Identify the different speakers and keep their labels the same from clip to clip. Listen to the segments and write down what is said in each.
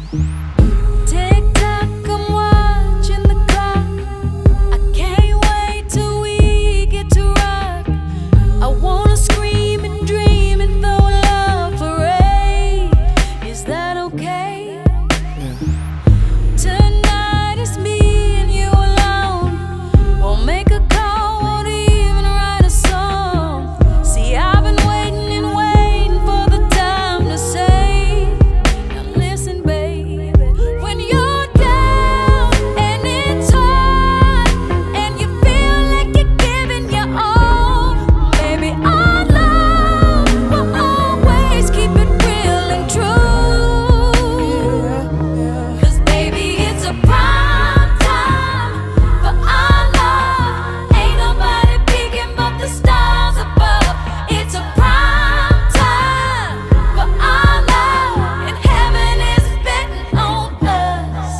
Speaker 1: Tick tock, I'm watching the clock. I can't wait till we get to rock. I wanna scream and dream and throw a love parade. Is that okay? Tonight it's me and you alone. Won't make a call, won't even write a song. See, I've been waiting and waiting for the time to say, now listen, baby. When you're down and it's hard and you feel like you're giving your all, baby, our love will always keep it real and true. 'Cause baby, it's a prime time for our love. Ain't nobody peeking but the stars above. It's a prime time for our love, and heaven is betting on us.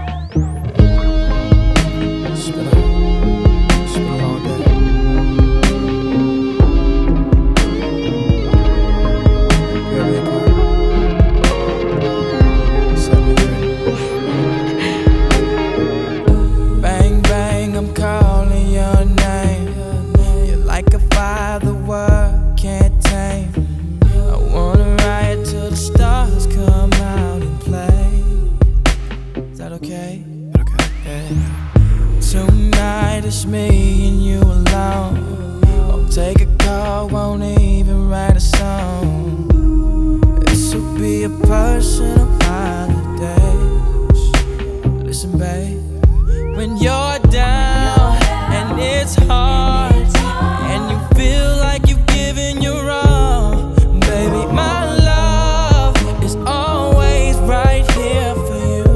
Speaker 2: It's been a long day. Very important. Set me free. Bang, bang, I'm calling your name. You're like a fire the world can't tame. I wanna ride till the stars come out and play. Is that okay? Okay. Yeah. Tonight it's me and you alone. Won't take a call, won't even write a song. This'll be a personal holiday. Listen, babe, when you're down and it's hard and you feel like you've given your all, baby, my love is always right here for you.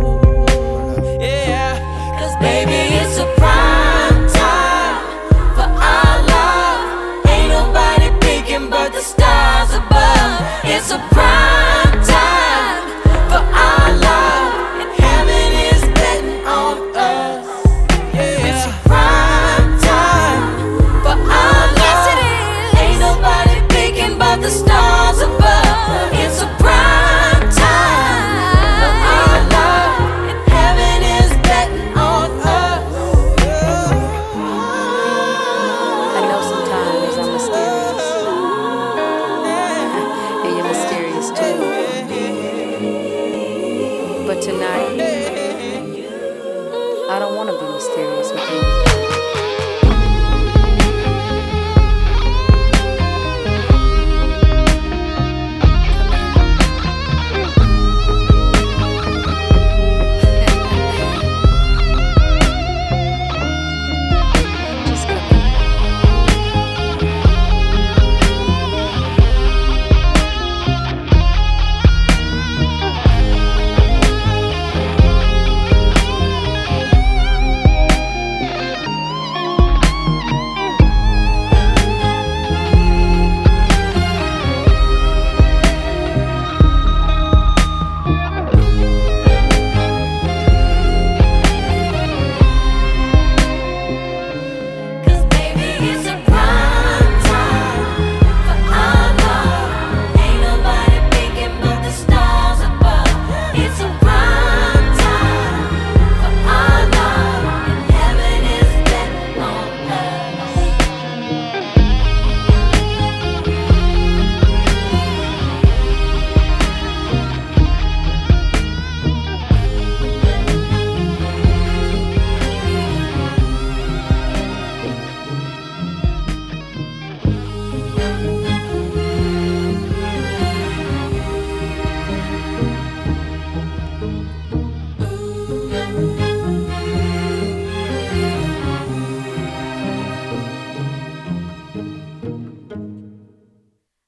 Speaker 2: Yeah.
Speaker 1: 'Cause baby, it's a prime time for our love. Ain't nobody peeking but the stars above. It's a prime time for our love, and heaven is betting on us. It's a prime time for our love. Yes, it is. Ain't nobody peeking but the stars above. It's a prime time for our love, and heaven is betting on us. I know sometimes I'm mysterious, and you're mysterious too. But tonight, I don't want to be mysterious with you. Just come here.